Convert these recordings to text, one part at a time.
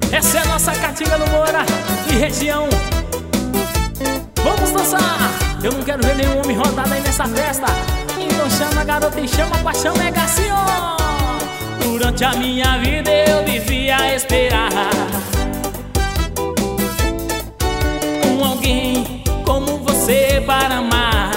Essa é a nossa Caatinga do Moura e região. Vamos dançar. Eu não quero ver nenhum homem rodado aí nessa festa. Então chama a garota e chama a paixão, é Garcion. Durante a minha vida eu vivia a esperar um alguém como você para amar.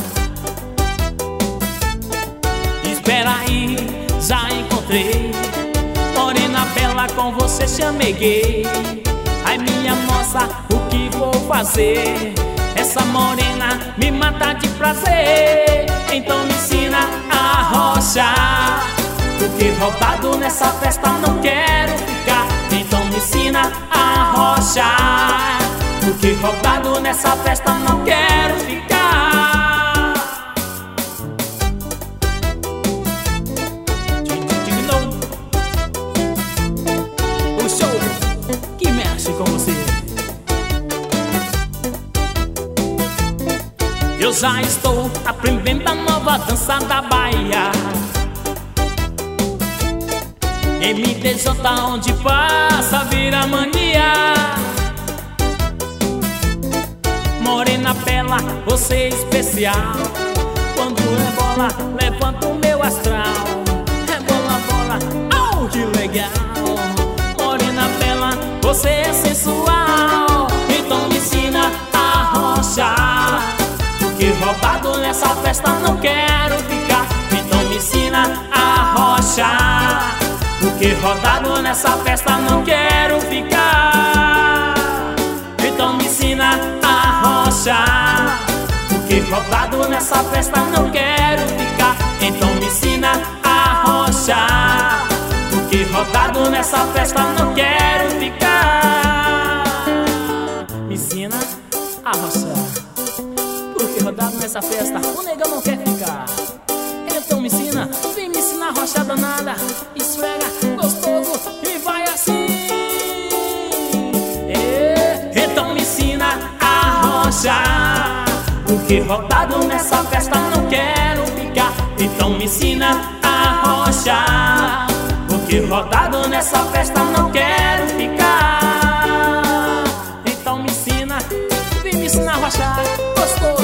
Espera aí, já encontrei. Morena bela, com você chameguei. Ai minha moça, o que vou fazer? Essa morena me mata de prazer. Então me ensina a arrochar, porque roubado nessa festa não quero ficar. Então me ensina a arrochar, porque roubado nessa festa não quero ficar. O show que mexe com você. Eu já estou aprendendo a nova dança da Bahia. MDJ onde passa vira mania. Morena bela, você é especial. Quando rebola, levanta o meu astral. Rebola, bola, oh que legal. Morena bela, você é sensual. Então me ensina a arrochar, porque roubado nessa festa não quero ficar. Então me ensina a arrochar, porque rodado nessa festa não quero ficar. Então me ensina a arrochar, porque rodado nessa festa não quero ficar. Então me ensina a arrochar, porque rodado nessa festa não quero ficar. Me ensina a arrochar, porque rodado nessa festa o negão não quer ficar. Então me ensina, vem me ensinar a arrochar danada. Esfrega gostoso e vai assim. Então me ensina a arrochar, porque rodado nessa festa não quero ficar. Então me ensina a arrochar, porque rodado nessa festa não quero ficar. Então me ensina, vem me ensinar a arrochar gostoso.